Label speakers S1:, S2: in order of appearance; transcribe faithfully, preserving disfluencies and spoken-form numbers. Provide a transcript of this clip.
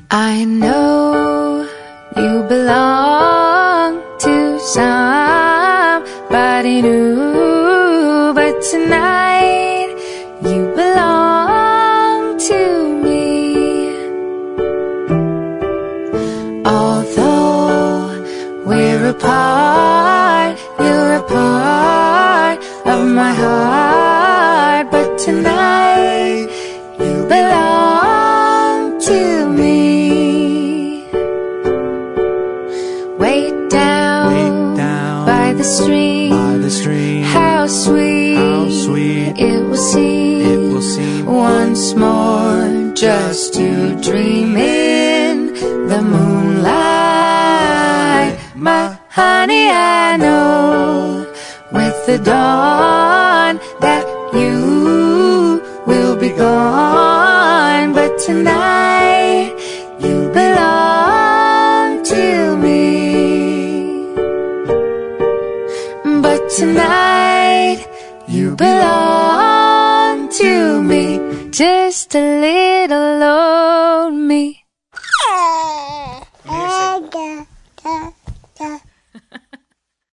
S1: I know you belong to somebody new, but tonight you belong to me. Although we're apart, you're a part of my heart, but tonight you belong to me. Way down,
S2: Way down
S1: by the stream,
S2: by the stream.
S1: How sweet,
S2: How sweet
S1: it will seem,
S2: it will seem
S1: once more just to dream in the moonlight. My honey, I know with the dawn that you will be gone, but tonight you belong to me. But tonight you belong to me, just a little old me.